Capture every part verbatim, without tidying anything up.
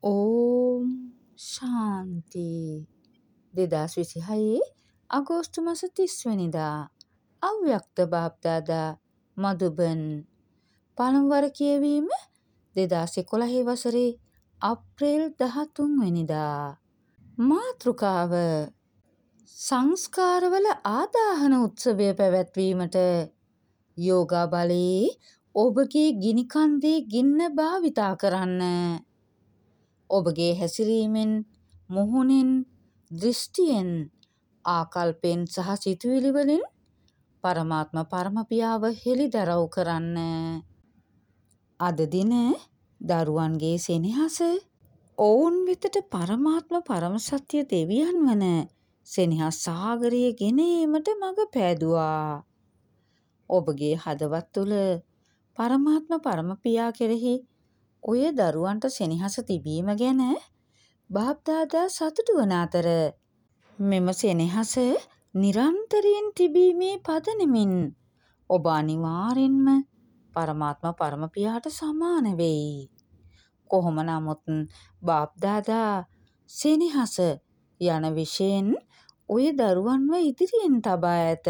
ඕම් ශාන්ති දෙදාස් විසිහයේ අගෝස්තු මස තිස් වැනිදා අව්‍යක්ත බාප්දාදා මදුබන් පළමුවර කියවීම දෙදාස් එකොළහේ වසරේ අප්‍රේල් දහතුන් වැනිදා මාතෘකාව සංස්කාරවල ආදාහන උත්සවය පැවැත්වීමට යෝගා බලයේ ඔබගේ ගිනිකන්දේ ගින්න භාවිතා කරන්න. ඔබගේ හැසිරීමෙන්, මුහුණෙන්, දෘෂ්ටියෙන්, ආකල්පෙන් සහ සිතුවිලි වලින් පරමාත්ම පරමපියාව හෙළිදරව් කරන්න. අද දින දරුවන්ගේ සෙනෙහස ඔවුන් වෙතට පරමාත්ම පරම සත්‍ය දෙවියන් වන සෙනෙහස් සාගරය ගෙන ඒමට මඟ පෑදුවා. ඔබගේ හදවත් තුළ පරමාත්ම පරමපියා කෙරෙහි ඔය දරුවන්ට සෙනෙහස තිබීම ගැන බාප්දාදා සතුටු වන අතර මෙම සෙනෙහස නිරන්තරයෙන් තිබීමේ පදනමින් ඔබ අනිවාර්යෙන්ම පරමාත්ම පරමපියාට සමාන වෙයි. කොහොම නමුත් බාප්දාදා සෙනෙහස යන විෂයෙන් ඔය දරුවන්ව ඉදිරියෙන් තබා ඇත.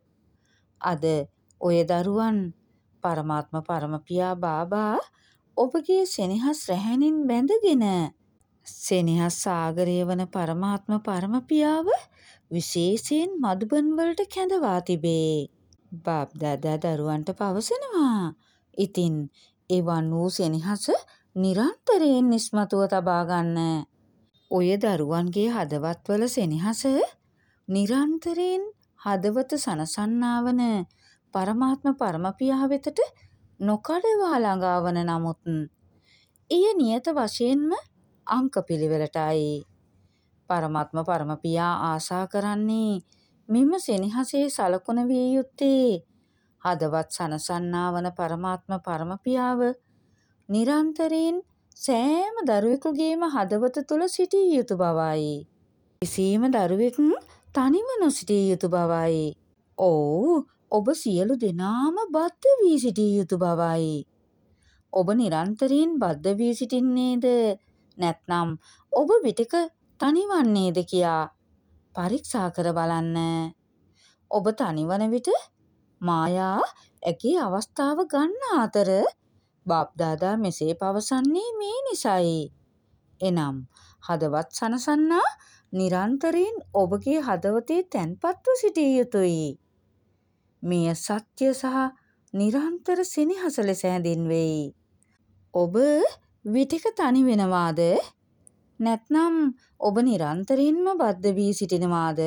අද ඔය දරුවන් පරමාත්ම පරමපියා බාබා ඔබගේ සෙනෙහස් රැහැනින් බැඳගෙන සෙනෙහස් සාගරය වන පරමාත්ම පරමපියාව විශේෂයෙන් මදුබන් වලට කැඳවා තිබේ. බාප්දාදා දරුවන්ට පවසනවා. ඉතින් එවන් වූ සෙනෙහස නිරන්තරයෙන් ඉස්මතුව තබා ගන්න. ඔය දරුවන්ගේ හදවත්වල සෙනෙහස නිරන්තරයෙන් හදවත සනසන්නා වන පරමාත්ම පරමපියා වෙතට නොකඩවා ළඟා වන නමුත් එය නියත වශයෙන්ම අංක පිළිවෙලටයි. පරමාත්ම පරමපියා ආසා කරන්නේ මෙම සෙනෙහසේ සලකුණ විය යුත්තේ හදවත් සනසන්නා වන පරමාත්ම පරමපියාව නිරන්තරයෙන් සෑම දරුවෙකුගේම හදවත තුළ සිටිය යුතු බවයි. කිසිම දරුවෙක් තනිව නොසිටිය යුතු බවයි. ඔව් ඔබ සියලු දෙනාම බද්ධ වී සිටිය යුතු බවයි. ඔබ නිරන්තරයෙන් බද්ධ වී සිටින්නේද නැත්නම් ඔබ විටක තනිවන්නේද කියා පරීක්ෂා කර බලන්න. ඔබ තනිවන විට මායා ඇගේ අවස්ථාව ගන්නා අතර බාප්දාදා මෙසේ පවසන්නේ මේ නිසයි. එනම් හදවත් සනසන්නා නිරන්තරයෙන් ඔබගේ හදවතේ තැන්පත්ව සිටිය යුතුයි. මෙය සත්‍ය සහ නිරන්තර සෙනෙහස ලෙස හැඳින්වෙයි. ඔබ විටක තනි වෙනවාද? නැත්නම් ඔබ නිරන්තරයෙන්ම බද්ධ වී සිටිනවාද?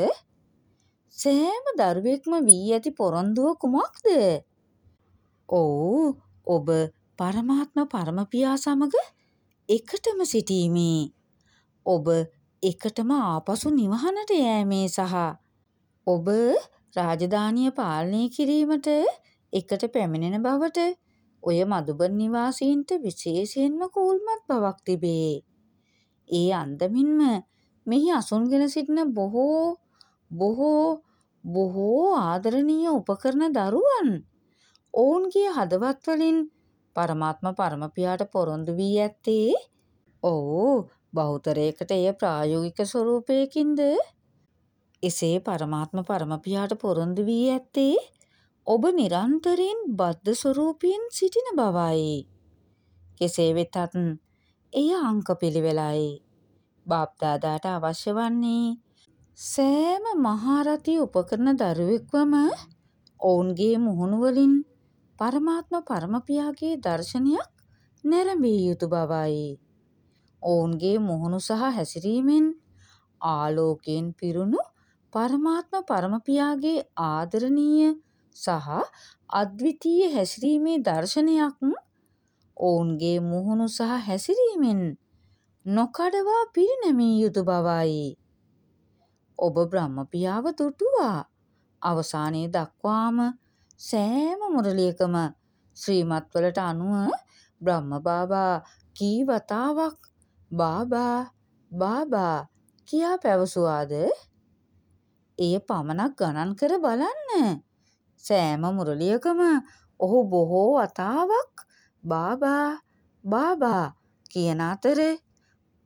සෑම දරුවෙක්ම වී ඇති පොරොන්දුව කුමක්ද? ඔව් ඔබ පරමාත්ම පරමපියා සමග එකටම සිටීමේ, ඔබ එකටම ආපසු නිවහනට යෑමේ සහ ඔබ රාජධානිය පාලනය කිරීමට එකට පැමිණෙන බවට ඔය මදුබන් නිවාසීන්ට විශේෂයෙන්ම කූල්මත් බවක් තිබේ. ඒ අන්දමින්ම මෙහි අසුන්ගෙන සිටින බොහෝ බොහෝ බොහෝ ආදරණීය උපකරණ දරුවන් ඔවුන්ගේ හදවත් වලින් පරමාත්ම පරමපියාට පොරොන්දු වී ඇත්තේ ඔව් බහුතරයකට එය ප්‍රායෝගික ස්වරූපයකින්ද එසේ පරමාත්ම පරමපියාට පොරොන්දු වී ඇත්තේ ඔබ නිරන්තරයෙන් බද්ධ ස්වරූපයෙන් සිටින බවයි. කෙසේ වෙතත් එය අංක පිළිවෙලයි. බාප්දාදාට අවශ්‍ය වන්නේ සෑම මහාරථී උපකරණ දරුවෙක්වම ඔවුන්ගේ මුහුණු වලින් පරමාත්ම පරමපියාගේ දර්ශනයක් නැරඹිය යුතු බවයි. ඔවුන්ගේ මුහුණු සහ හැසිරීමෙන් ආලෝකයෙන් පිරුණු පරමාත්ම පරමපියාගේ ආදරණීය සහ අද්විතීය හැසිරීමේ දර්ශනයක් ඔවුන්ගේ මුහුණු සහ හැසිරීමෙන් නොකඩවා පිරිනැමිය යුතු බවයි. ඔබ බ්‍රහ්මපියාව දුටුවා. අවසානයේ දක්වාම සෑම මුරලියකම ශ්‍රීමත් වලට අනුව බ්‍රහ්ම බාබා කී වතාවක් බාබා බාබා කියා පැවසුවාද? එය පමණක් ගණන් කර බලන්න. සෑම මුරලියකම ඔහු බොහෝ වතාවක් බාබා බාබා කියන අතර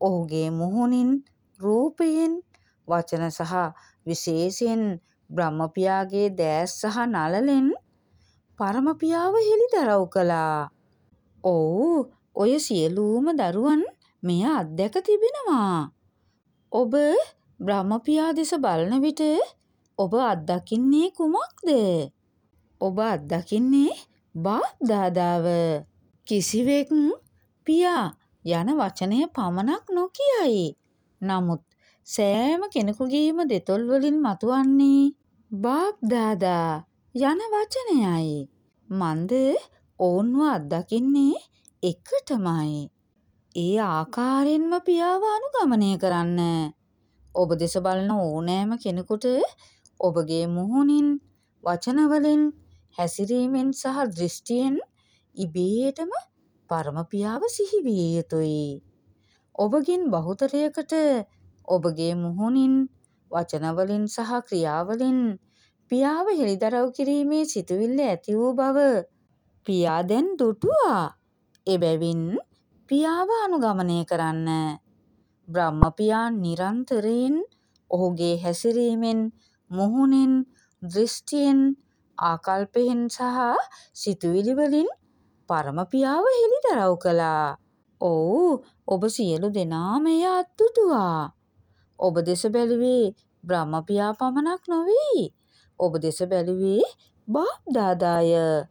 ඔහුගේ මුහුණින්, රූපයෙන්, වචන සහ විශේෂයෙන් බ්‍රහ්මපියාගේ දෑස් සහ නළලෙන් පරමපියාව හෙළිදරව් කළා. ඔව්, ඔය සියලුම දරුවන් මෙය අත්දැක තිබෙනවා. ඔබ බ්‍රහ්මපියා දෙස බලන විට ඔබ අත්දකින්නේ කුමක්ද? ඔබ අත්දකින්නේ බාප් දාදාව. කිසිවෙක් පියා යන වචනය පමණක් නොකියයි. නමුත් සෑම කෙනෙකුගේම දෙතොල් වලින් මතුවන්නේ බාප් දාදා යන වචනයයි. මන්ද ඔවුන්ව අත්දකින්නේ එකටමයි. ඒ ආකාරයෙන්ම පියාව අනුගමනය කරන්න. ඔබ දෙස බලන ඕනෑම කෙනෙකුට ඔබගේ මුහුණින්, වචනවලින්, හැසිරීමෙන් සහ දෘෂ්ටියෙන් ඉබේටම පරමපියාව සිහි විය යුතුයි. ඔබගෙන් බහුතරයකට ඔබගේ මුහුණින්, වචනවලින් සහ ක්‍රියාවලින් පියාව හෙළිදරව් කිරීමේ සිතුවිල්ල ඇති වූ බව පියා දැන් දුටුවා. එබැවින් පියාව අනුගමනය කරන්න. බ්‍රහ්මපියා නිරන්තරයෙන් ඔහුගේ හැසිරීමෙන්, මුහුණෙන්, දෘෂ්ටියෙන්, ආකල්පයෙන් සහ සිතුවිලි වලින් පරමපියාව හෙළිදරව් කළා. ඔව්, ඔබ සියලු දෙනාම එය අත්දුටුවා. ඔබ දෙස බැලුවේ බ්‍රහ්මපියා පමණක් නොවේ. ඔබ දෙස බැලුවේ බාප් දාදාය.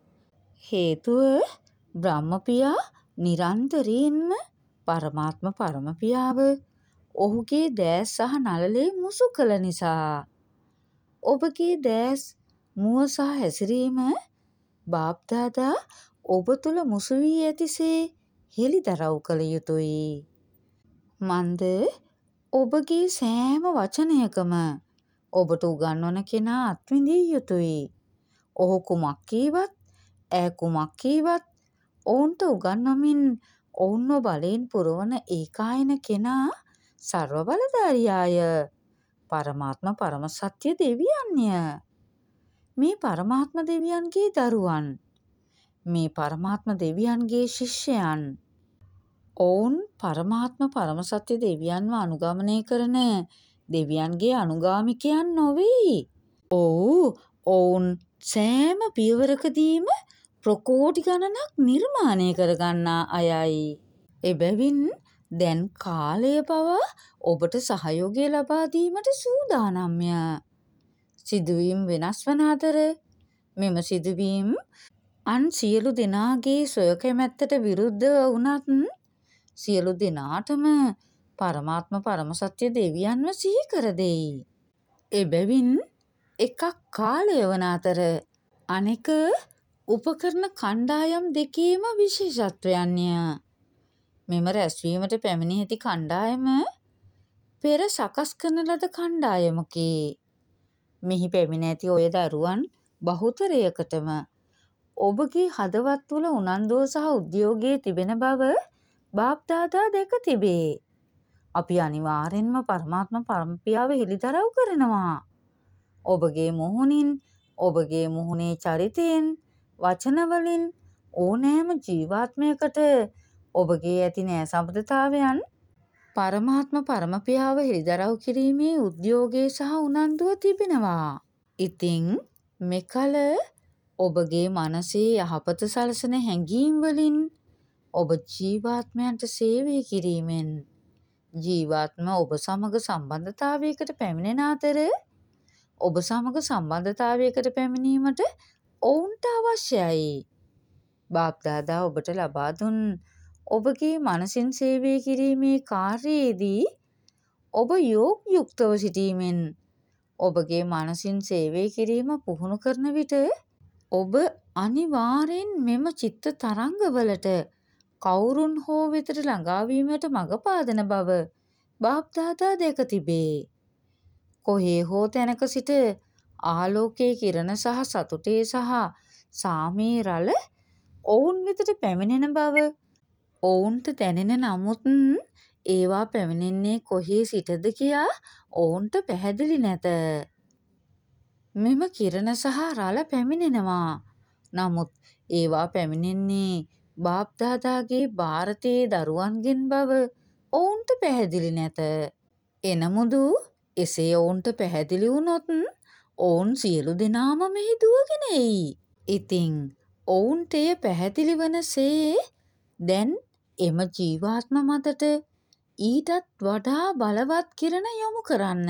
හේතුව බ්‍රහ්මපියා නිරන්තරයෙන්ම පරමාත්ම පරමපියාව ඔහුගේ දෑස් සහ නළලේ මුසු කළ නිසා. ඔබගේ දෑස්, මුව සහ හැසිරීම බාප් දාදා ඔබ තුළ මුසු වී ඇතිසේ හෙළිදරව් කළ යුතුයි. මන්ද ඔබගේ සෑම වචනයකම ඔබට උගන්වන කෙනා අත්විඳිය යුතුයි. ඔහු කුමක් කීවත්, ඈ කුමක් කීවත් ඔවුන්ට උගන්වමින් ඔවුන්ව බලයෙන් පුරවන ඒකායන කෙනා සර්ව බලධාරියාය. පරමාත්ම පරම සත්‍ය දෙවියන්ය. මේ පරමාත්ම දෙවියන්ගේ දරුවන්. මේ පරමාත්ම දෙවියන්ගේ ශිෂ්‍යයන්. ඔවුන් පරමාත්ම පරම සත්‍ය දෙවියන්ව අනුගමනය කරන දෙවියන්ගේ අනුගාමිකයන් නොවෙයි. ඔව්, ඔවුන් සෑම පියවරකදීම ප්‍රකෝටි ගණනක් නිර්මාණය කරගන්නා අයයි. එබැවින් දැන් කාලය පවා ඔබට සහයෝගය ලබා දීමට සූදානම්ය. සිදුවීම් වෙනස් වන අතර මෙම සිදුවීම් අන් සියලු දෙනාගේ සොය කැමැත්තට විරුද්ධව වුණත් සියලු දෙනාටම පරමාත්ම පරම සත්‍ය දෙවියන්ව සිහි කර දෙයි. එබැවින් එකක් කාලය වන අතර අනෙක උපකරණ කණ්ඩායම් දෙකේම විශේෂත්වයන්ය. මෙම රැස්වීමට පැමිණි ඇති කණ්ඩායම පෙර සකස් කරන ලද කණ්ඩායමකි. මෙහි පැමිණ ඇති ඔය දරුවන් බහුතරයකටම ඔබගේ හදවත් තුළ උනන්දුව සහ උද්‍යෝගය තිබෙන බව බාප් දාදා දැක තිබේ. අපි අනිවාර්යෙන්ම පරමාත්ම පරමපියාව හෙළිදරව් කරනවා. ඔබගේ මුහුණින්, ඔබගේ මුහුණේ චරිතයෙන්, වචනවලින් ඕනෑම ජීවාත්මයකට ඔබගේ ඇති නෑ සම්බන්ධතාවයන් පරමාත්ම පරමපියාව හෙළිදරව් කිරීමේ උද්‍යෝගය සහ උනන්දුව තිබෙනවා. ඉතින් මෙකල ඔබගේ මනසේ යහපත සලසන හැඟීම් වලින් ඔබ ජීවාත්මයන්ට සේවය කිරීමෙන් ජීවාත්ම ඔබ සමග සම්බන්ධතාවයකට පැමිණෙන අතර ඔබ සමග සම්බන්ධතාවයකට පැමිණීමට ඔවුන්ට අවශ්‍යයි. බාප් දාදා ඔබට ලබා දුන් ඔබගේ මනසින් සේවය කිරීමේ කාර්යයේදී ඔබ යෝග්‍යුක්තව සිටීමෙන් ඔබගේ මනසින් සේවය කිරීම පුහුණු කරන විට ඔබ අනිවාර්යෙන් මෙම චිත්ත තරංගවලට කවුරුන් හෝ වෙතට ළඟාවීමට මඟ පාදන බව බාප් දාදා දැක තිබේ. කොහේ හෝ තැනක සිට ආලෝකයේ කිරණ සහ සතුටේ සහ සාමයේ රළ ඔවුන් වෙතට පැමිණෙන බව ඔවුන්ට දැනෙන නමුත් ඒවා පැමිණෙන්නේ කොහේ සිටද කියා ඔවුන්ට පැහැදිලි නැත. මෙම කිරණ සහ රළ පැමිණෙනවා. නමුත් ඒවා පැමිණෙන්නේ බාප් දාදාගේ ಭಾರತයේ දරුවන්ගෙන් බව ඔවුන්ට පැහැදිලි නැත. එනමුදු එසේ ඔවුන්ට පැහැදිලි වුණොත් ඔවුන් සියලු දෙනාම මෙහි දුවගෙන එයි. ඉතින් ඔවුන්ට එය පැහැදිලි වනසේ දැන් එම ජීවාත්ම මතට ඊටත් වඩා බලවත් කිරණ යොමු කරන්න.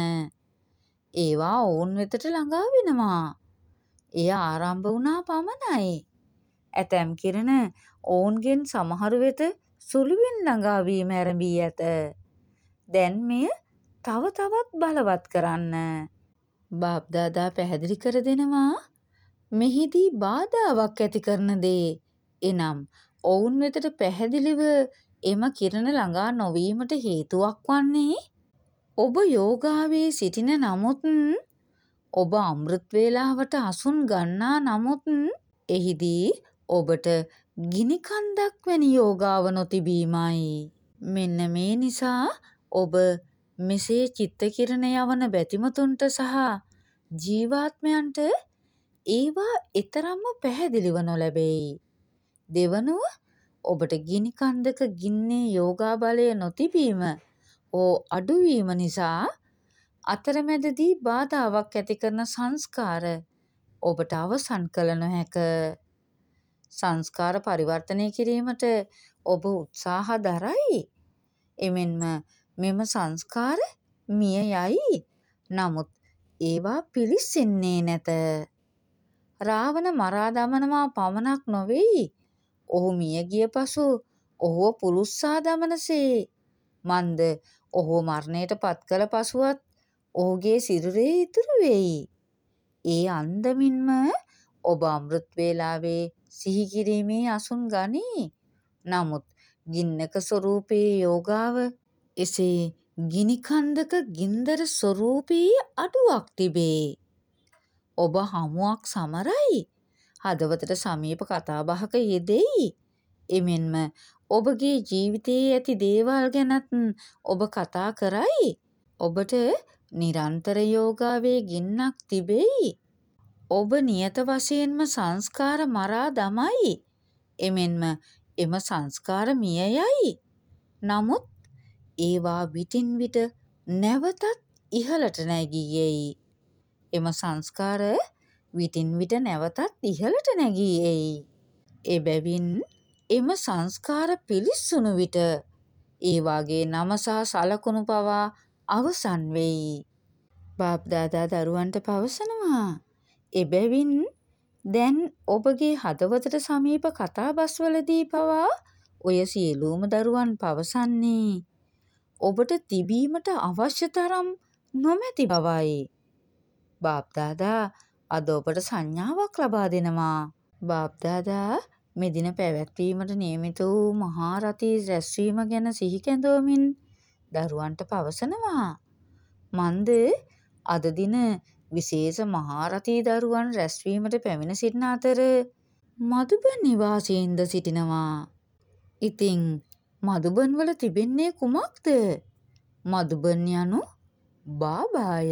ඒවා ඔවුන් වෙතට ළඟා වෙනවා. එය ආරම්භ වුණා පමණයි. ඇතැම් කිරණ ඔවුන්ගෙන් සමහරු වෙත සුළුවෙන් ළඟා වීම ආරම්භී ඇත. දැන් මෙය තව තවත් බලවත් කරන්න. බාප්දාදා පැහැදිලි කර දෙනවා මෙහිදී බාධාවක් ඇති කරන දේ. එනම් ඔවුන් වෙතට පැහැදිලිව එම කිරණ ළඟා නොවීමට හේතුවක් වන්නේ ඔබ යෝගාවේ සිටින නමුත් ඔබ අමෘත් වේලාවට අසුන් ගන්නා නමුත් එහිදී ඔබට ගිනි කන්දක් වැනි යෝගාව නොතිබීමයි. මෙන්න මේ නිසා ඔබ මෙසේ චිත්ත කිරණ යවන බැතිමතුන්ට සහ ජීවාත්මයන්ට ඒවා එතරම්ම පැහැදිලිව නොලැබෙයි. දෙවනුව ඔබට ගිනි කන්දක ගින්නේ යෝගා බලය නොතිබීම හෝ අඩුවීම නිසා අතරමැදදී බාධාවක් ඇති කරන සංස්කාර ඔබට අවසන් කළ නොහැක. සංස්කාර පරිවර්තනය කිරීමට ඔබ උත්සාහ දරයි. එමෙන්ම මෙම සංස්කාර මිය යයි. නමුත් ඒවා පිළිස්සෙන්නේ නැත. රාවණ මරා දමනවා පමණක් නොවේයි. ඔහු මිය ගිය පසු ඔහුව පුළුස්සා දමනසේ මන්ද ඔහු මරණයට පත් කළ පසුවත් ඔහුගේ සිරුරේ ඉතුරු වෙයි. ඒ අන්දමින්ම ඔබ අමෘත් වේලාවේ සිහි කිරීමේ අසුන් ගනී. නමුත් ගින්නක ස්වරූපයේ යෝගාව එසේ ගිනි කන්දක ගින්දර ස්වරූපී අඩුවක් තිබේ. ඔබ හමුවක් සමරයි. හදවතට සමීප කතාබහක යෙදෙයි. එමෙන්ම ඔබගේ ජීවිතයේ ඇති දේවල් ගැනත් ඔබ කතා කරයි. ඔබට නිරන්තර යෝගාවේ ගින්නක් තිබෙයි. ඔබ නියත වශයෙන්ම සංස්කාර මරා දමයි. එමෙන්ම එම සංස්කාර මිය යයි. නමුත් ඒවා විටින් විට නැවතත් ඉහළට නැගී එයි. එම සංස්කාර විටින් විට නැවතත් ඉහළට නැගී එයි. එබැවින් එම සංස්කාර පිලිස්සුණු විට ඒවාගේ නම සහ සලකුණු පවා අවසන් වෙයි. බාප්දාදා දරුවන්ට පවසනවා. එබැවින් දැන් ඔබගේ හදවතට සමීප කතාබස්වලදී පවා ඔය සියලුම දරුවන් පවසන්නේ ඔබට තිබීමට අවශ්‍ය තරම් නොමැති බවයි. බාප්දාදා අද ඔබට සංඥාවක් ලබා දෙනවා. බාප්දාදා මෙදින පැවැත්වීමට නියමිත වූ මහා රථී රැස්වීම ගැන සිහි කැඳවමින් දරුවන්ට පවසනවා. මන්ද අද දින විශේෂ මහා රථී දරුවන් රැස්වීමට පැමිණ සිටින අතර මදුබන් නිවාසීන්ද සිටිනවා. ඉතින් මදුබන් වල තිබෙන්නේ කුමක්ද? මදුබන් යනු බාබාය.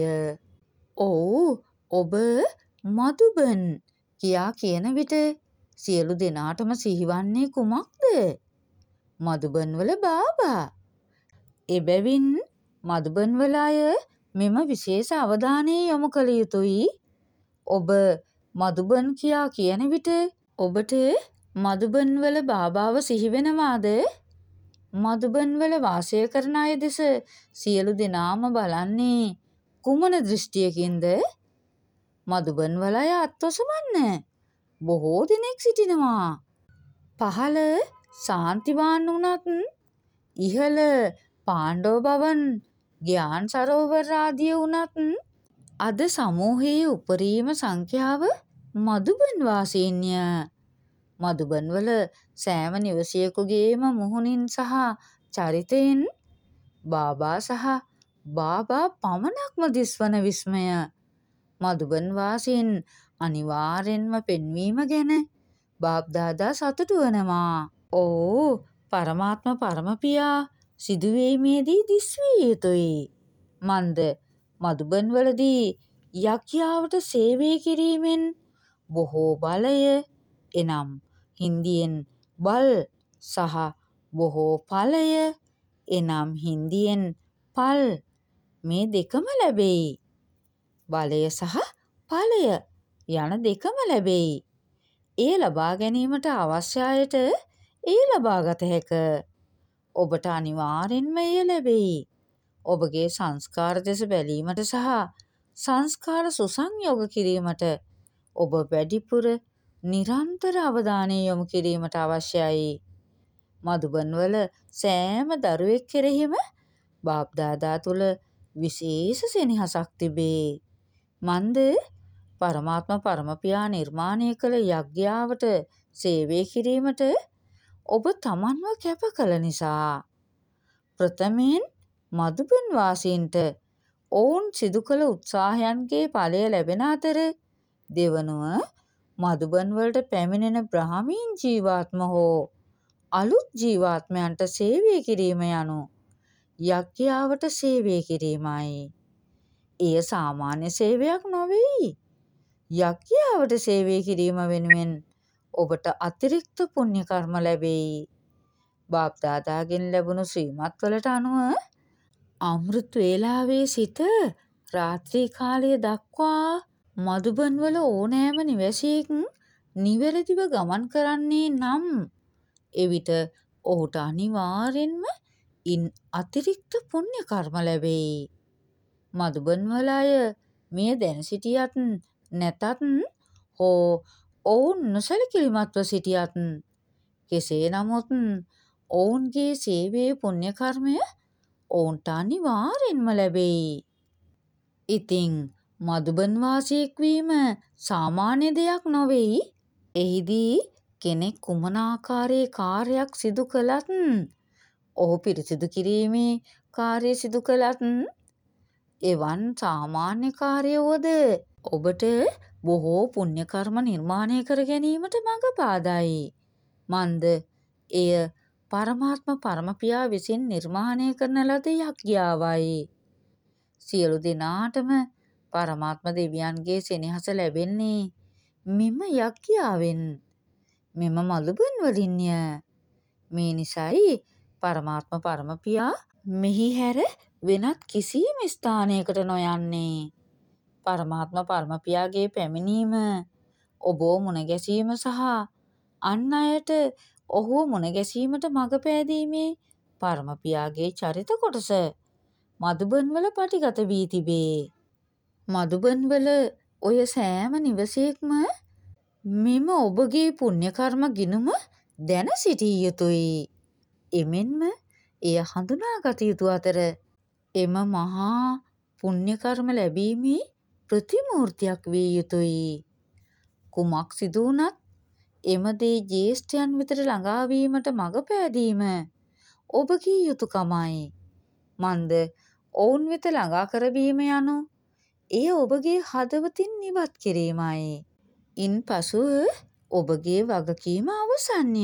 ඔව් ඔබ මදුබන් කියා කියන විට සියලු දෙනාටම සිහිවන්නේ කුමක්ද? මදුබන් වල බාබා. එබැවින් මදුබන් වල අය මෙම විශේෂ අවධානය යොමු කළ යුතුයි. ඔබ මදුබන් කියා කියන විට ඔබට මදුබන් වල බාබාව සිහි වෙනවාද? මදුබන් වල වාසය කරන අය දෙස සියලු දෙනාම බලන්නේ කුමන දෘෂ්ටියකින්ද? මදුබන් වල අය අත්වසමන්න බොහෝ දෙනෙක් සිටිනවා. පහළ සාන්තිවාන් වුණත් ඉහළ පාණ්ඩව භවන් ග්‍යාන් සරෝවර ආදිය වුණත් අද සමූහයේ උපරිම සංඛ්‍යාව මදුබන් වාසීන්ය. මදුබන් වල සෑම නිවසියෙකුගේම මුහුණින් සහ චරිතයෙන් බාබා සහ බාබා පමණක්ම දිස්වන විස්මය මදුබන් වාසීන් අනිවාර්යෙන්ම පෙන්වීම ගැන බාප්දාදා සතුටු වනවා. ඕ පරමාත්ම පරමපියා සිදුවීමේදී දිස්විය යුතුයි. මන්ද මදුබන් වලදී යක්‍යාවට සේවය කිරීමෙන් බොහෝ බලය එනම් හින්දියෙන් බල් සහ බොහෝ ඵලය එනම් හින්දියෙන් පල් මේ දෙකම ලැබෙයි. බලය සහ ඵලය යන දෙකම ලැබෙයි. ඒ ලබා ගැනීමට අවශ්‍ය අයට ඒ ලබාගත හැක. ඔබට අනිවාර්යෙන්ම එය ලැබෙයි. ඔබගේ සංස්කාර දෙස බැලීමට සහ සංස්කාර සුසංයෝග කිරීමට ඔබ වැඩිපුර නිරන්තර අවධානය යොමු කිරීමට අවශ්‍යයි. මధుබන්වල සෑම දරුවෙක් කෙරෙහිම බාප්දාදා තුල විශේෂ සෙනෙහසක් තිබේ. මන්ද පරමාත්ම පරමපියා නිර්මාණය කළ යග්‍යාවට සේවය කිරීමට ඔබ තමන්ව කැප කළ නිසා. ප්‍රථමයෙන් මధుබන් වාසීන්ට ඔවුන් සිදු කළ උත්සාහයන්ගේ ඵලය ලැබෙන අතර දෙවනුව මధුබන් වලට පැමිණෙන බ්‍රාහ්මීන් ජීවාත්ම හෝ අලුත් ජීවාත්මයන්ට සේවය කිරීම යනු යග්‍යාවට සේවය කිරීමයි. එය සාමාන්‍ය සේවයක් නොවේයි. යග්‍යාවට සේවය කිරීම වෙනුවෙන් ඔබට අතිරික්ත පුණ්‍ය කර්ම ලැබෙයි. බාප්දාදාගෙන් ලැබුණු ශ්‍රීමත් වලට අනුව අමෘත වේලාවේ සිට රාත්‍රී කාලය දක්වා මధුබන් වල ඕනෑම නිවැසියෙක් නිවැරදිව ගමන් කරන්නේ නම් එවිට ඔහුට අනිවාර්යෙන්ම ඉන් අතිරික්ත පුණ්‍ය කර්ම ලැබෙයි. මధුබන් වල අය මෙය දැන සිටියත් නැතත් හෝ ඔවුන් නොසැලකිලිමත්ව සිටියත් කෙසේ නමුත් ඔවුන්ගේ සේවයේ පුණ්‍ය කර්මය ඔවුන්ට අනිවාර්යෙන්ම ලැබෙයි. ඉතින් මధුබන් වාසියෙක් වීම සාමාන්‍ය දෙයක් නොවේයි. එහිදී කෙනෙක් කුමන ආකාරයේ කාර්යයක් සිදු කළත් ඔහු පිරිසිදු කිරීමේ කාර්ය සිදු කළත් එවන් සාමාන්‍ය කාර්ය වුවද ඔබට බොහෝ පුණ්‍ය කර්ම නිර්මාණය කර ගැනීමට මඟ පාදයි. මන්ද එය පරමාත්ම පරමපියා විසින් නිර්මාණය කරන ලද යග්‍යාවයි. සියලු දෙනාටම පරමාත්ම දෙවියන්ගේ සෙනෙහස ලැබෙන්නේ මෙම යග්‍යාවෙන්, මෙම මధుබන් වලින්ය. මේ නිසයි පරමාත්ම පරමපියා මෙහි හැර වෙනත් කිසිම ස්ථානයකට නොයන්නේ. පරමාත්ම පරමපියාගේ පැමිණීම ඔබව මුණ ගැසීම සහ අන් අයට ඔහුව මුණ ගැසීමට මඟ පෑදීමේ පරමපියාගේ චරිත කොටස මధුබන් වල පටිගත වී තිබේ. මధුබන් වල ඔය සෑම නිවසේක්ම මෙම ඔබගේ පුණ්‍ය කර්ම ගිණුම දැන සිටිය යුතුයි. එමෙන්ම එය හඳුනාගත යුතු අතර එම මහා පුණ්‍ය කර්ම ලැබීමේ ප්‍රතිමූර්තියක් විය යුතුයි. කුමක් සිදු වුණත් එම දේ ජ්‍යෙෂ්ඨයන් වෙතට ළඟා වීමට මඟ පෑදීම ඔබගේ යුතුයකමයි. මන්ද ඔවුන් වෙත ළඟා කරවීම යනු එය ඔබගේ හදවතින් ඉවත් කිරීමයි. ඉන්පසුව ඔබගේ වගකීම අවසන්ය.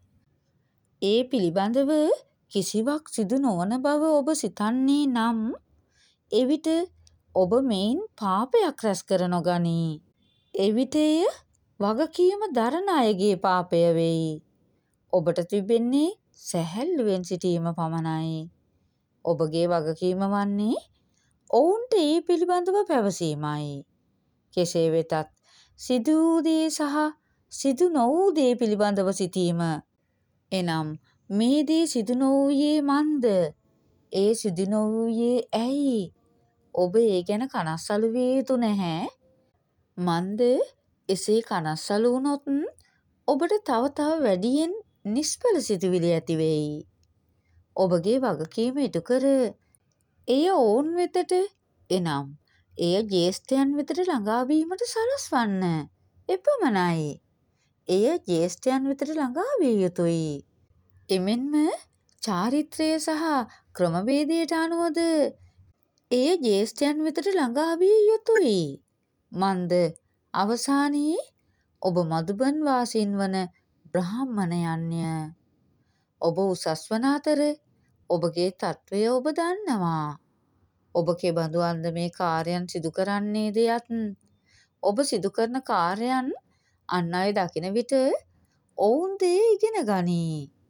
ඒ පිළිබඳව කිසිවක් සිදු නොවන බව ඔබ සිතන්නේ නම් එවිට ඔබ මෙයින් පාපයක් රැස් කර නොගනී. එවිට එය වගකීම දරන අයගේ පාපය වෙයි. ඔබට තිබෙන්නේ සැහැල්ලුවෙන් සිටීම පමණයි. ඔබගේ වගකීම වන්නේ ඔවුන්ට ඒ පිළිබඳව පැවසීමයි. කෙසේ වෙතත් සිදු වූ දේ සහ සිදු නොවූ දේ පිළිබඳව සිතීම. එනම් මේ දේ සිදු නොවූයේ මන්ද? ඒ සිදු නොවූයේ ඇයි? ඔබ ඒ ගැන කනස්සලු විය යුතු නැහැ. මන්ද එසේ කනස්සලු වුණොත් ඔබට තව තව වැඩියෙන් නිෂ්ඵල සිතුවිලි ඇති වෙයි. ඔබගේ වගකීම ඉටු කර එය ඔවුන් වෙතට, එනම් එය ජ්‍යෙෂ්ඨයන් වෙතට ළඟා වීමට සලස්වන්න. එපමණයි. එය ජ්‍යෙෂ්ඨයන් වෙතට ළඟා විය යුතුයි. එමෙන්ම චාරිත්‍රය සහ ක්‍රමවේදයට අනුවද එය ජ්‍යෙෂ්ඨයන් වෙතට ළඟා විය යුතුයි. මන්ද අවසානයේ ඔබ මధుබන් වාසීන් වන බ්‍රාහ්මණයන්ය. ඔබ උසස් වන අතර ඔබගේ තත්වය ඔබ දන්නවා. ඔබ කෙබඳු අන්දමේ කාර්යයන් සිදු කරන්නේද යත් ඔබ සිදු කරන කාර්යයන් අන් අය දකින විට ඔවුන් දේ ඉගෙන ගනී.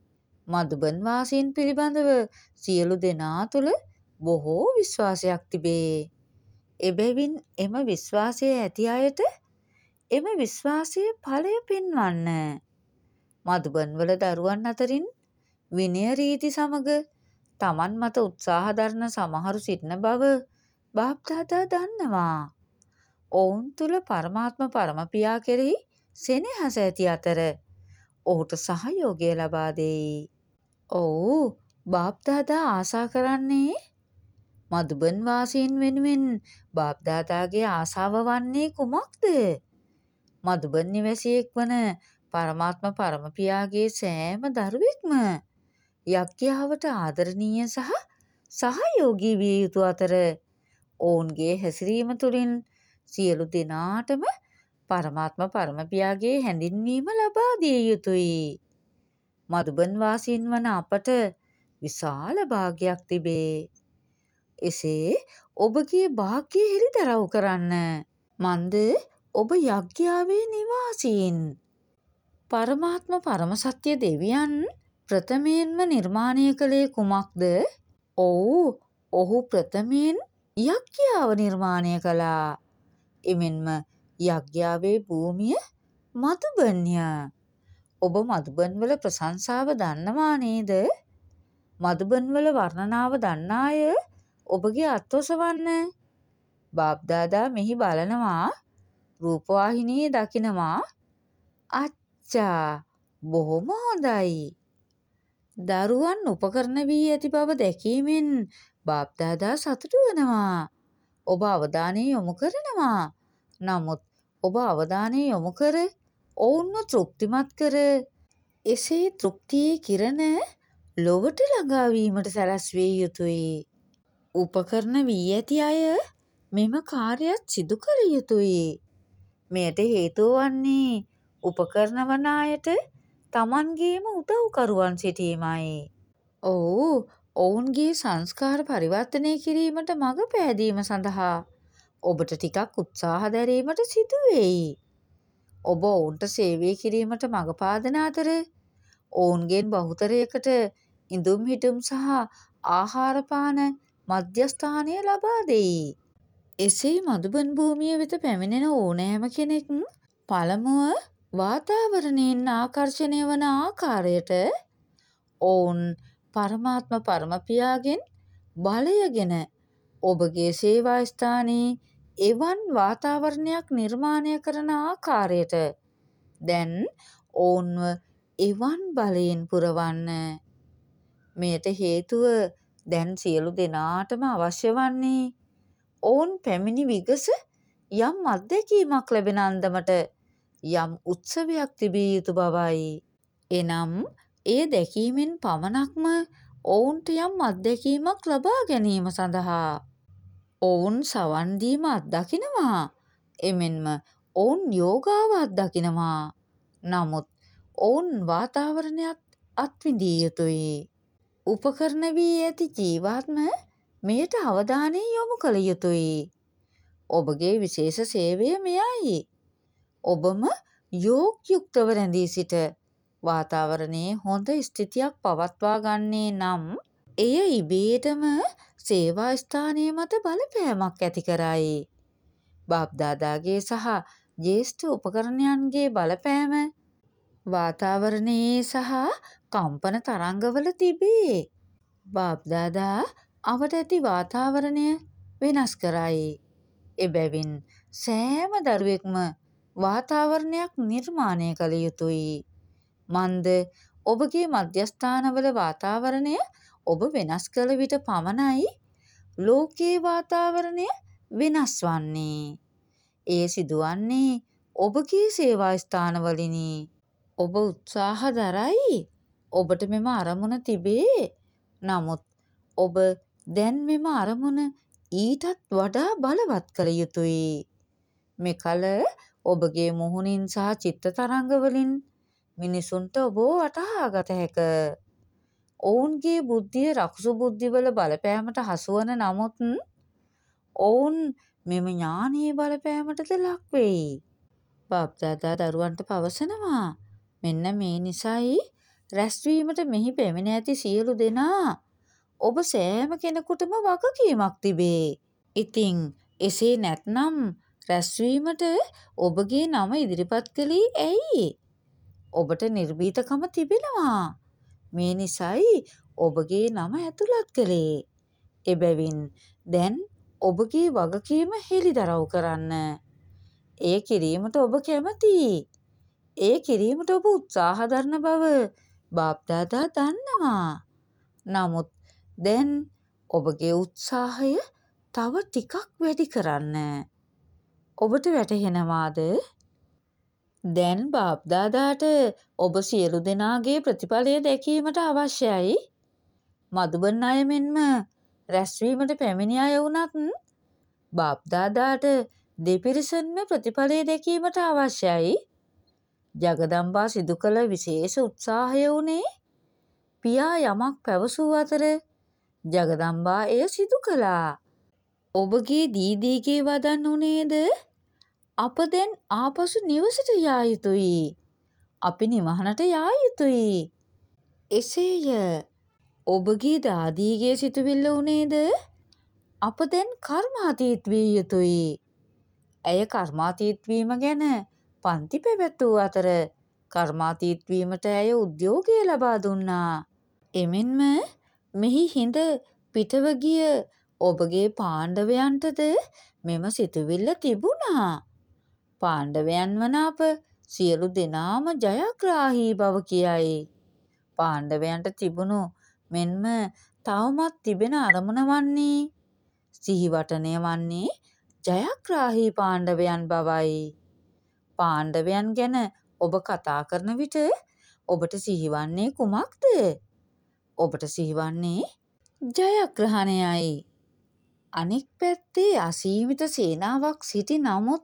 මදුබන් වාසීන් පිළිබඳව සියලු දෙනා තුළ බොහෝ විශ්වාසයක් තිබේ. එබැවින් එම විශ්වාසය ඇති අයට එම විශ්වාසයේ ඵලය පෙන්වන්න. මදුබන්වල දරුවන් අතරින් විනය රීති සමග තමන් මත උත්සාහ දරන සමහරු සිටින බව බාප්දාදා දන්නවා. ඔවුන් තුළ පරමාත්ම පරමපියා කෙරෙහි සෙනෙහස ඇති අතර ඔහුට සහයෝගය ලබා දෙයි. ඔව් බාප්දාදා ආසා කරන්නේ මදුබන් වාසීන් වෙනුවෙන් බාප්දාදාගේ ආසාව වන්නේ කුමක්ද? මදුබන් නිවැසියෙක් වන පරමාත්ම පරමපියාගේ සෑම දරුවෙක්ම යක්‍යාවට ආදරණීය සහ සහයෝගී විය යුතු අතර ඔවුන්ගේ හැසිරීම තුළින් සියලු දෙනාටම පරමාත්ම පරමපියාගේ හැඳින්වීම ලබා දිය යුතුයි. මදුබන් වාසීන් වන අපට විශාල භාග්‍යයක් තිබේ. එසේ ඔබගේ භාග්‍යය හෙළිදරව් කරන්න. මන්ද ඔබ යග්‍යාවේ නිවාසීන්. පරමාත්ම පරම සත්‍ය දෙවියන් ප්‍රථමයෙන්ම නිර්මාණය කළේ කුමක්ද? ඔව් ඔහු ප්‍රථමයෙන් යග්‍යාව නිර්මාණය කළා. එමෙන්ම යග්‍යාවේ භූමිය මදුබන්ය. ඔබ මදුබන්වල ප්‍රශංසාව දන්නවා නේද? මදුබන්වල වර්ණනාව දන්නා අය ඔබගේ අත් ඔසවන්න. බාප්දාදා මෙහි බලනවා, රූපවාහිනියේ දකිනවා. අච්චා බොහොම හොඳයි. දරුවන් උපකරණ වී ඇති බව දැකීමෙන් බාප්දාදා සතුටු වෙනවා. ඔබ අවධානය යොමු කරනවා. නමුත් ඔබ අවධානය යොමු කර ඔවුන්ව තෘප්තිමත් කර එසේ තෘප්තියේ කිරණ ලොවට ළඟා වීමට සැලැස්විය යුතුයි. උපකරණ වී ඇති අය මෙම කාර්යයත් සිදු කළ යුතුයි. මෙයට හේතුව වන්නේ උපකරණ වන අයට තමන්ගේම උදව්කරුවන් සිටීමයි. ඔව් ඔවුන්ගේ සංස්කාර පරිවර්තනය කිරීමට මඟ පෑදීම සඳහා ඔබට ටිකක් උත්සාහ දැරීමට සිදු වෙයි. ඔබ ඔවුන්ට සේවය කිරීමට මඟ පාදන අතර ඔවුන්ගෙන් බහුතරයකට ඉඳුම් හිටුම් සහ ආහාර පාන මධ්‍යස්ථානය ලබා දෙයි. එසේ මදුබන් භූමිය වෙත පැමිණෙන ඕනෑම කෙනෙක් පළමුව වාතාවරණයෙන් ආකර්ෂණය වන ආකාරයට ඔවුන් පරමාත්ම පරමපියාගෙන් බලයගෙන ඔබගේ සේවා ස්ථානයේ එවන් වාතාවරණයක් නිර්මාණය කරන ආකාරයට දැන් ඔවුන්ව එවන් බලයෙන් පුරවන්න. මෙයට හේතුව දැන් සියලු දෙනාටම අවශ්‍ය වන්නේ ඔවුන් පැමිණි විගස යම් අත්දැකීමක් ලැබෙන අන්දමට යම් උත්සවයක් තිබිය යුතු බවයි. එනම් ඒ දැකීමෙන් පමණක්ම ඔවුන්ට යම් අත්දැකීමක් ලබා ගැනීම සඳහා ඔවුන් සවන් දීම අත්දකිනවා. එමෙන්ම ඔවුන් යෝගාව අත්දකිනවා. නමුත් ඔවුන් වාතාවරණයත් අත්විඳිය යුතුයි. උපකරණ වී ඇති ජීවාත්ම මෙයට අවධානය යොමු කළ යුතුයි. ඔබගේ විශේෂ සේවය මෙයයි. ඔබම යෝග්‍යුක්තව රැඳී සිට වාතාවරණයේ හොඳ ස්ථිතියක් පවත්වා ගන්නේ නම් එය ඉබේටම සේවා ස්ථානයේ මත බලපෑමක් ඇති කරයි. බාප්දාදාගේ සහ ජ්‍යෙෂ්ඨ උපකරණයන්ගේ බලපෑම වාතාවරණයේ සහ කම්පන තරංගවල තිබේ. බාප්දාදා අවට ඇති වාතාවරණය වෙනස් කරයි. එබැවින් සෑම දරුවෙක්ම වාතාවරණයක් නිර්මාණය කළ යුතුයි. මන්ද ඔබගේ මධ්‍යස්ථානවල වාතාවරණය ඔබ වෙනස් කළ විට පමණයි ලෝකයේ වාතාවරණය වෙනස් වන්නේ. එය සිදුවන්නේ ඔබගේ සේවා ස්ථානවලිනි. ඔබ උත්සාහ දරයි. ඔබට මෙම අරමුණ තිබේ. නමුත් ඔබ දැන් මෙම අරමුණ ඊටත් වඩා බලවත් කළ යුතුයි. මෙකල ඔබගේ මුහුණින් සහ චිත්ත තරංගවලින් මිනිසුන්ට ඔබ වටහා ගත හැක. ඔවුන්ගේ බුද්ධිය රකුසු බුද්ධිවල බලපෑමට හසුවන නමුත් ඔවුන් මෙම ඥානීය බලපෑමටද ලක් වෙයි. බාප්දාදා දරුවන්ට පවසනවා, මෙන්න මේ නිසයි රැස්වීමට මෙහි පැමිණ ඇති සියලු දෙනා ඔබ සෑම කෙනෙකුටම වගකීමක් තිබේ. ඉතින් එසේ නැත්නම් රැස්වීමට ඔබගේ නම ඉදිරිපත් කළේ ඇයි? ඔබට නිර්භීතකම තිබෙනවා. මේ නිසයි ඔබගේ නම ඇතුළත් කළේ. එබැවින් දැන් ඔබගේ වගකීම හෙළිදරව් කරන්න. එය කිරීමට ඔබ කැමතියි. එය කිරීමට ඔබ උත්සාහ දරන බව බාප්දාදා දන්නවා. නමුත් දැන් ඔබගේ උත්සාහය තව ටිකක් වැඩි කරන්න. ඔබට වැටහෙනවාද? දැන් බාප්දාදාට ඔබ සියලු දෙනාගේ ප්‍රතිඵලය දැකීමට අවශ්‍යයි. මදුබන් අය මෙන්ම රැස්වීමට පැමිණි අය වුණත් බාප්දාදාට දෙපිරිසෙන්ම ප්‍රතිඵලය දැකීමට අවශ්‍යයි. ජගදම්බා සිදු කළ විශේෂ උත්සාහය වුණේ පියා යමක් පැවසූ අතර ජගදම්බා එය සිදු කළා. ඔබගේ දීදීගේ වදන් උනේද? අප දැන් ආපසු නිවසට යා යුතුයි. අපි නිවහනට යා යුතුයි. එසේය. ඔබගේ දාදීගේ සිතුවිල්ල උනේද? අප දැන් කර්මාතීත විය යුතුයි. ඇය කර්මාතීත වීම ගැන පන්ති පැවැත්වූ අතර කර්මාතීත වීමට ඇය උද්‍යෝගය ලබා දුන්නා. එමෙන්ම මෙහි හිඳ පිටව ගිය ඔබගේ පාණ්ඩවයන්ටද මෙම සිතුවිල්ල තිබුණා. පාණ්ඩවයන් වන අප සියලු දෙනාම ජයග්‍රාහී බව කියයි. පාණ්ඩවයන්ට තිබුණු මෙන්ම තවමත් තිබෙන අරමුණ වන්නේ සිහිවටනය වන්නේ ජයග්‍රාහී පාණ්ඩවයන් බවයි. පාණ්ඩවයන් ගැන ඔබ කතා කරන විට ඔබට සිහිවන්නේ කුමක්ද? ඔබට සිහිවන්නේ ජයග්‍රහණයයි. අනෙක් පැත්තේ අසීමිත සේනාවක් සිටි නමුත්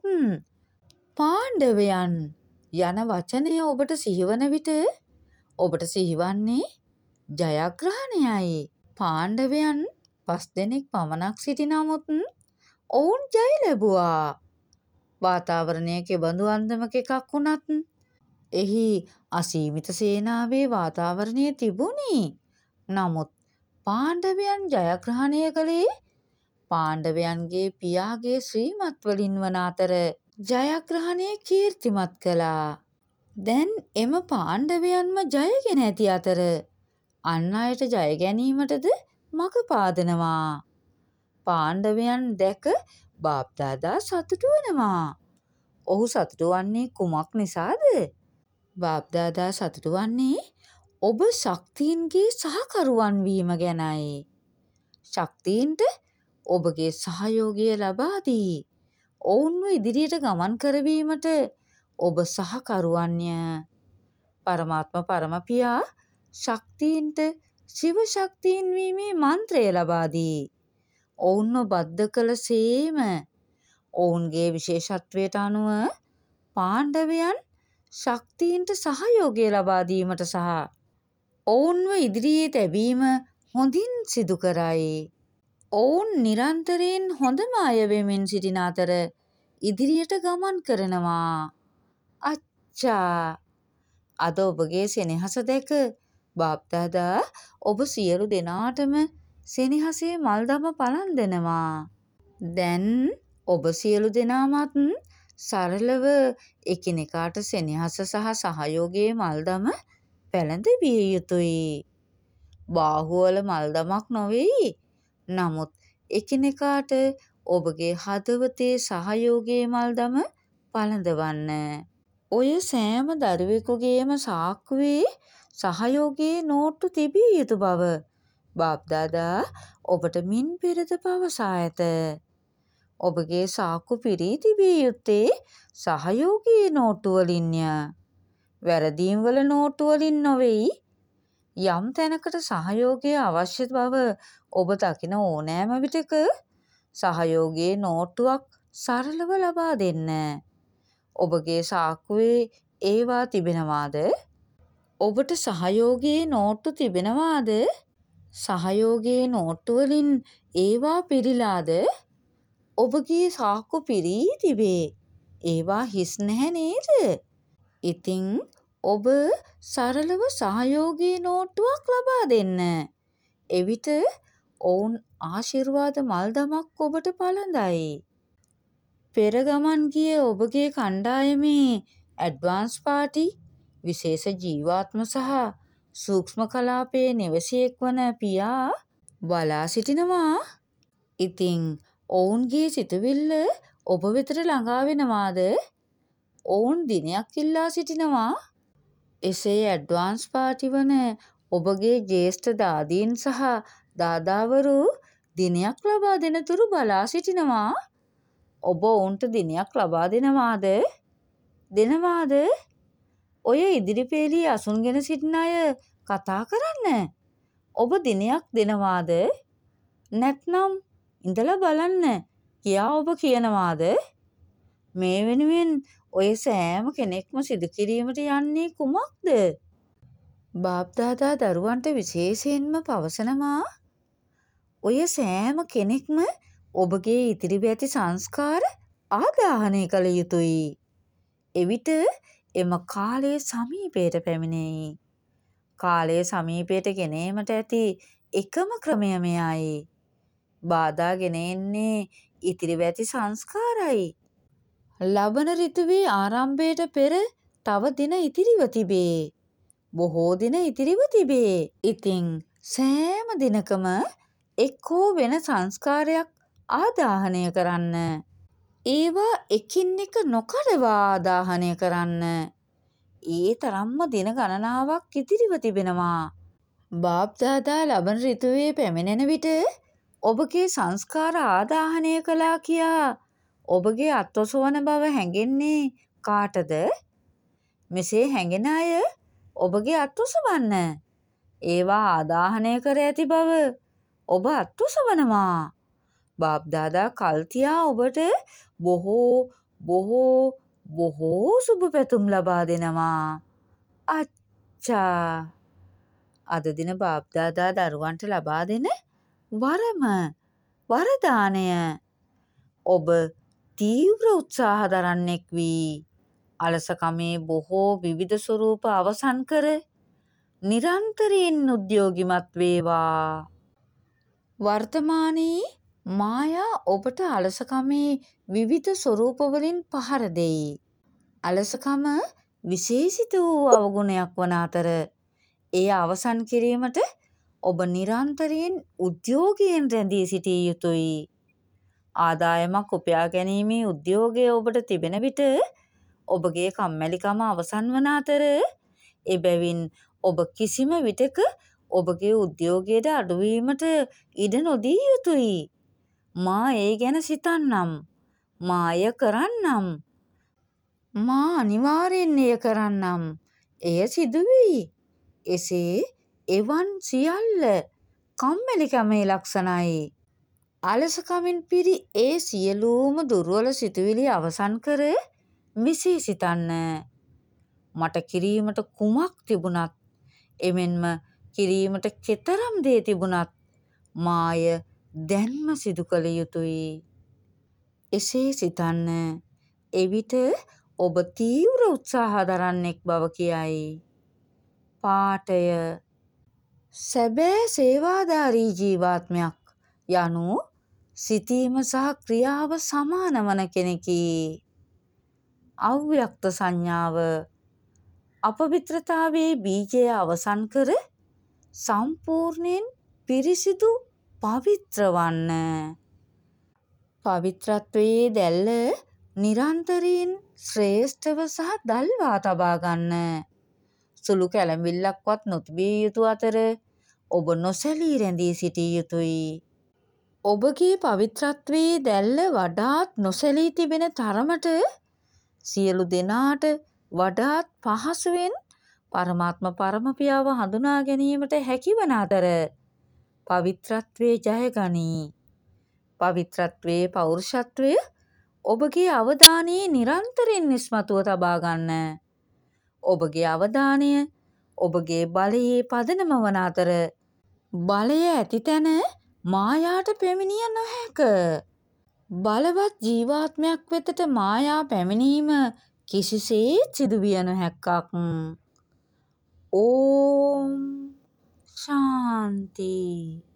පාණ්ඩවයන් යන වචනය ඔබට සිහිවන විට ඔබට සිහිවන්නේ ජයග්‍රහණයයි. පාණ්ඩවයන් පස් දෙනෙක් පමණක් සිටි නමුත් ඔවුන් ජය ලැබුවා. වාතාවරණය කෙබඳු අන්දමක එකක් වුණත් එහි අසීමිත සේනාවේ වාතාවරණය තිබුණි. නමුත් පාණ්ඩවයන් ජයග්‍රහණය කළේ පාණ්ඩවයන්ගේ පියාගේ ශ්‍රීමත් වලින් වන අතර ජයග්‍රහණය කීර්තිමත් කළා. දැන් එම පාණ්ඩවයන්ම ජයගෙන ඇති අතර අන් අයට ජය ගැනීමටද මඟ පාදනවා. පාණ්ඩවයන් දැක බාප්දාදා සතුටු වෙනවා. ඔහු සතුටු වන්නේ කුමක් නිසාද? බාප්දාදා සතුටු වන්නේ ඔබ ශක්තියින්ගේ සහකරුවන් වීම ගැනයි. ශක්තියින්ට ඔබගේ සහයෝගය ලබා දී ඔවුන්ව ඉදිරියට ගමන් කරවීමට ඔබ සහකරුවන්ය. පරමාත්ම පරමපියා ශක්තියින්ට ශිව ශක්තියින් වීමේ මන්ත්‍රය ලබා දී ඔවුන්ව බද්ධ කළ සේම ඔවුන්ගේ විශේෂත්වයට අනුව පාණ්ඩවයන් ශක්තියින්ට සහයෝගය ලබා දීමට සහ ඔවුන්ව ඉදිරියේ තැබීම හොඳින් සිදු කරයි. ඔවුන් නිරන්තරයෙන් හොඳම අය වෙමින් සිටින අතර ඉදිරියට ගමන් කරනවා. අච්චා! අද ඔබගේ සෙනෙහස දැක බාප්දාදා ඔබ සියලු දෙනාටම සෙනෙහසේ මල්දම පලන් දෙනවා. දැන් ඔබ සියලු දෙනාමත් සරලව එකිනෙකාට සෙනෙහස සහ සහයෝගයේ මල්දම පැළඳවිය යුතුයි. බාහුවල මල්දමක් නොවෙයි. නමුත් එකිනෙකාට ඔබගේ හදවතේ සහයෝගයේ මල්දම පළඳවන්න. ඔය සෑම දරුවෙකුගේම සාක්කුවේ සහයෝගයේ නෝට්ටු තිබිය යුතු බව බාප්දාදා ඔබට මින් පෙරද පවසා ඇත. ඔබගේ සාක්කු පිරී තිබිය යුත්තේ සහයෝගයේ නෝට්ටු වලින්ය. වැරදීම් වල නෝට්ටු වලින් නොවෙයි. යම් තැනකට සහයෝගය අවශ්‍ය බව ඔබ දකින ඕනෑම විටක සහයෝගයේ නෝට්ටුවක් සරලව ලබා දෙන්න. ඔබගේ සාක්කුවේ ඒවා තිබෙනවාද? ඔබට සහයෝගයේ නෝට්ටු තිබෙනවාද? සහයෝගයේ නෝට්ටු වලින් ඒවා පිරීලාද? ඔබගේ සාක්කු පිරී තිබේ. ඒවා හිස් නැහැ නේද? ඉතින් ඔබ සරලව සහයෝගී නෝට්ටුවක් ලබා දෙන්න. එවිට ඔවුන් ආශිර්වාද මල්දමක් ඔබට පළඳයි. පෙර ගමන් ගිය ඔබගේ කණ්ඩායමේ ඇඩ්වාන්ස් පාටි විශේෂ ජීවාත්ම සහ සූක්ෂම කලාපයේ නිවසියෙක් වන පියා බලා සිටිනවා. ඉතින් ඔවුන්ගේ සිතුවිල්ල ඔබ වෙතට ළඟා වෙනවාද? ඔවුන් දිනයක් ඉල්ලා සිටිනවා. එසේ ඇඩ්වාන්ස් පාටි වන ඔබගේ ජ්‍යෙෂ්ඨ දාදීන් සහ දාදාවරු දිනයක් ලබා දෙනතුරු බලා සිටිනවා. ඔබ ඔවුන්ට දිනයක් ලබා දෙනවාද? දෙනවාද? ඔය ඉදිරිපේලී අසුන්ගෙන සිටින අය කතා කරන්න. ඔබ දිනයක් දෙනවාද? නැත්නම් ඉඳලා බලන්න කියා ඔබ කියනවාද? මේ වෙනුවෙන් ඔය සෑම කෙනෙක්ම සිදු කිරීමට යන්නේ කුමක්ද? බාප්දාදා දරුවන්ට විශේෂයෙන්ම පවසනවා ඔය සෑම කෙනෙක්ම ඔබගේ ඉතිරිව ඇති සංස්කාර ආදාහනය කළ යුතුයි. එවිට එම කාලයේ සමීපයට පැමිණෙයි. කාලයේ සමීපයට ගෙනීමට ඇති එකම ක්‍රමය මෙයයි. බාධා ගෙන එන්නේ ඉතිරිව ඇති සංස්කාරයි. ලබන ඍතුවේ ආරම්භයට පෙර තව දින ඉතිරිව තිබේ. බොහෝ දින ඉතිරිව තිබේ. ඉතින් සෑම දිනකම එක් හෝ වෙන සංස්කාරයක් ආදාහනය කරන්න. ඒවා එකින් එක නොකඩවා ආදාහනය කරන්න. ඒ තරම්ම දින ගණනාවක් ඉතිරිව තිබෙනවා. බාප්දාදා ලබන ඍතුවේ පැමිණෙන විට ඔබගේ සංස්කාර ආදාහනය කළා කියා ඔබගේ අත්ඔසවන බව හැඟෙන්නේ කාටද? මෙසේ හැඟෙන අය ඔබගේ අත්ඔසවන්න. ඒවා ආදාහනය කර ඇති බව ඔබ අත්ඔසවනවා. බාප්දාදා කල් තියා ඔබට බොහෝ බොහෝ බොහෝ සුබ පැතුම් ලබා දෙනවා. අච්චා. අද දින බාප්දාදා දරුවන්ට ලබා දෙන වරම වරදානය. ඔබ තීව්‍ර උත්සාහ දරන්නෙක් වී අලසකමේ බොහෝ විවිධ ස්වරූප අවසන් කර නිරන්තරයෙන් උද්‍යෝගිමත් වේවා. වර්තමානයේ මායා ඔබට අලසකමේ විවිධ ස්වරූප වලින් පහර දෙයි. අලසකම විශේෂිත වූ අවගුණයක් වන අතර එය අවසන් කිරීමට ඔබ නිරන්තරයෙන් උද්‍යෝගයෙන් රැඳී සිටිය යුතුයි. ආදායමක් උපයා ගැනීමේ උද්‍යෝගය ඔබට තිබෙන විට ඔබගේ කම්මැලිකම අවසන් වන අතර එබැවින් ඔබ කිසිම විටක ඔබගේ උද්‍යෝගයට අඩුවීමට ඉඩ නොදිය යුතුයි. මා ඒ ගැන සිතන්නම්. මා එය කරන්නම්. මා අනිවාර්යෙන් එය කරන්නම්. එය සිදුවෙයි. එසේ එවන් සියල්ල කම්මැලිකමේ ලක්ෂණයි. අලසකමින් පිරි ඒ සියලුම දුර්වල සිතුවිලි අවසන් කර මෙසේ සිතන්න. මට කිරීමට කුමක් තිබුණත් එමෙන්ම කිරීමට කෙතරම් දේ තිබුණත් මාය දැන්ම සිදු කළ යුතුයි. එසේ සිතන්න. එවිට ඔබ තීව්‍ර උත්සාහ දරන්නෙක් බව කියයි. පාඨය සැබෑ සේවාදාරී ජීවාත්මයක් යනු සිතීම සහ ක්‍රියාව සමාන වන කෙනෙකි. අව්‍යක්ත සංඥාව අපවිත්‍රතාවයේ බීජය අවසන් කර සම්පූර්ණයෙන් පිරිසිදු පවිත්‍ර වන්න. පවිත්‍රත්වයේ දැල්ල නිරන්තරයෙන් ශ්‍රේෂ්ඨව සහ දල්වා තබා ගන්න. සුළු කැළඹිල්ලක්වත් නොතිබිය යුතු අතර ඔබ නොසැලී රැඳී සිටිය යුතුයි. ඔබගේ පවිත්‍රත්වයේ දැල්ල වඩාත් නොසැලී තිබෙන තරමට සියලු දෙනාට වඩාත් පහසුවෙන් පරමාත්ම පරම පියාව හඳුනා ගැනීමට හැකිවන අතර පවිත්‍රත්වයේ ජය ගනී. පවිත්‍රත්වයේ පෞරුෂත්වය ඔබගේ අවධානයේ නිරන්තරයෙන් ඉස්මතුව තබා ගන්න. ඔබගේ අවධානය ඔබගේ බලයේ පදනම වන අතර බලය ඇති තැන මායාට පැමිණිය නොහැක. බලවත් ජීවාත්මයක් වෙතට මායා පැමිණීම කිසිසේත් සිදුවිය නොහැක්කක්. ඕම් ශාන්ති